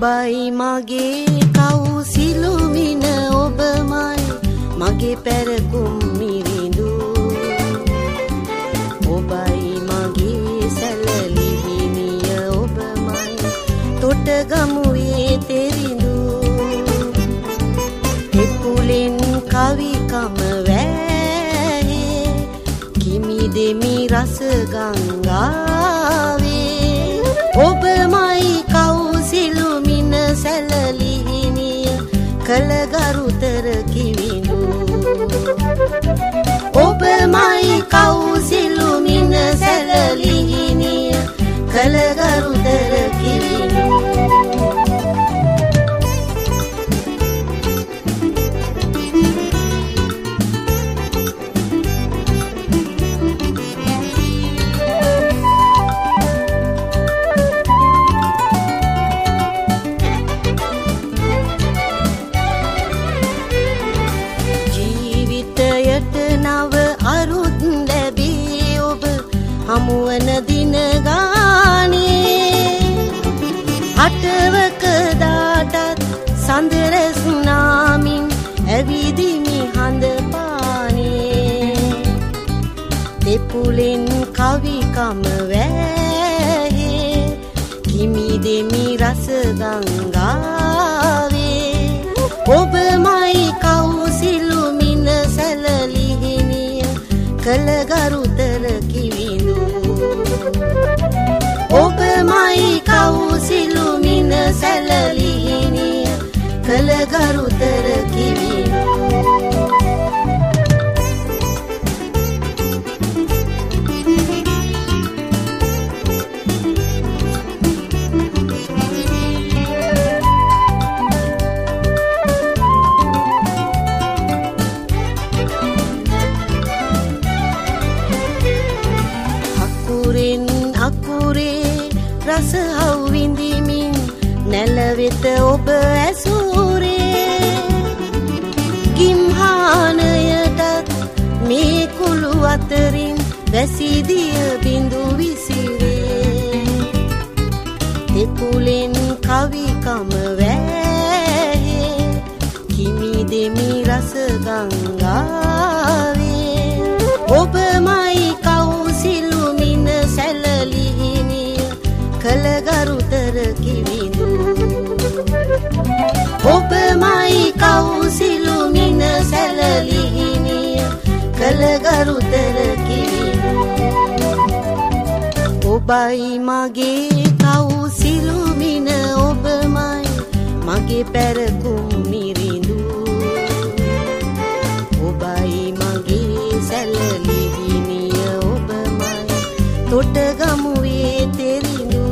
ඔබයි මගේ කවුසිලුමින ඔබමයි මගේ පැරකුම් මිරිඳු ඔබයි මගේ සැලලිහිනිය ඔබමයි තොටගමුවේ තෙරිඳු එපුලෙන් කවිකම වැහේ කිමි දෙමි රස ගංගාවේ ඔබමයි කවුසිලුමින සැලලිහිනිය කලගරුතර කිවිඳු ඔබමයි කවුසිලුමින සැලලිහිනිය කලගරුතර කිවිඳු හමුවන දින ගානේ අටවක දාටත් සඳරස් නාමින් ඇවිදිමි හඳ පානේ දෙපුලෙන් කවිකම වැහේ කිමි දෙමි රස ගංගාවේ ඔබමයි කවුසිලුමින සැලලිහිනිය කලගරුතර කිවිඳු ඔබමයි කවුසිලුමින සැලලිහිනිය කලගරුතර කිවිඳු රස හව් විඳිමින් නැලවෙත ඔබ ඇසුරේ ගිම්හානයටත් මේ කුළු අතරින් වැසිදිය බිඳු විසිරේ දෙපුලෙන් කවිකම වැහේ කිමි දෙමි රස ගංගාවේ ඔබමයි කවුසිලුමින සැලලිහිනිය කලගරුතර කිවිඳු ඔබමයි කවුසිලුමින සැලලිහිනිය කලගරුතර කිවිඳු ඔබයි මගේ කවුසිලුමින ඔබමයි මගේ පැරකුම් මිරිඳු ඔබයි මගේ සැලලිහිනිය ඔබමයි තොටගමුවේ තෙරිඳු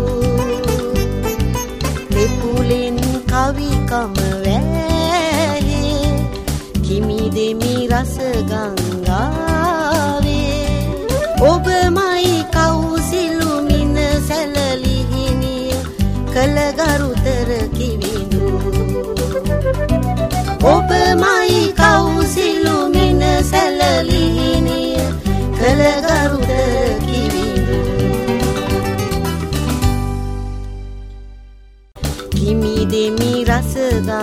දෙපුලෙන් කවිකම වැහේ කිමි දෙමි රස ගංගාවේ ඔබමයි කවුසිලුමින සැලලිහිනිය කලගරුතර කිවිඳු ඔබමයි කවුසිලුමින සැලලිහිනිය කලගරුතර කිවිඳු කිමි දෙමි රස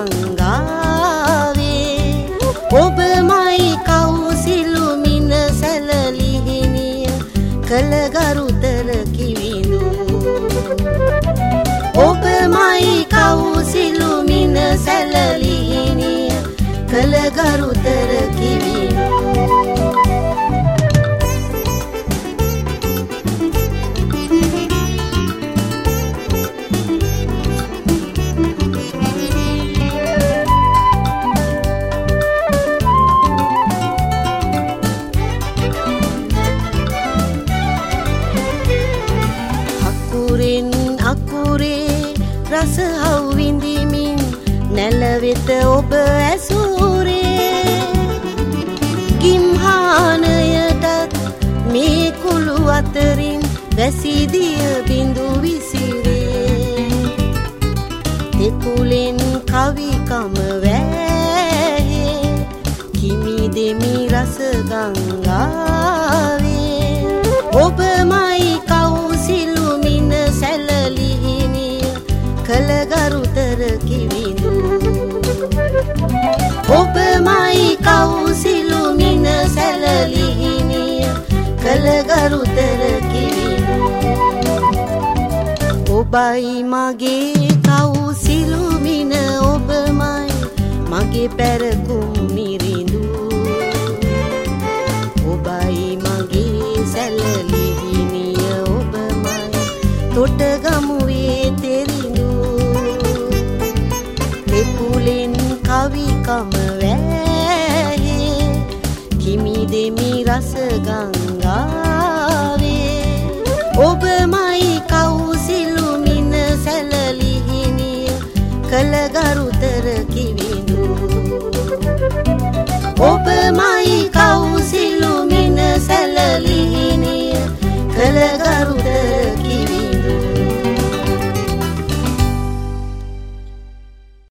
ගංගාවේ ඔබමයි කවුසිලුමින සැලලිහිනිය කලගරුතර කිවිඳු ඔබමයි කවුසිලුමින සැලලිහිනිය කලගරුතර කිවිඳු රස හව් විඳිමින් නැලවෙත ඔබ ඇසුරේ ගිම්හානයටත් මේ කුළු අතරින් වැසිදිය බිඳු විසිරේ දෙපුලෙන් කවිකම වැහේ කිමි දෙමි රස ගංගාවේ ඔබමයි කවුසිලුමින සැලලිහිනිය කලගරුතර ඔබයි මගේ කවුසිලු මින ඔබමයි මගේ පැරකුම් මිරිඳු ඔබයි මගේ සැලලිහිනිය ඔබමයි තොටගමුවේ තෙරිඳු පෙකුලෙන් කවිකම වැහේ කිමි දෙමි රස ගංගාවේ ඔබමයි කවුසිලු මින සැලලිහිනිය කළගරුතර කිවිඳු ඔබමයි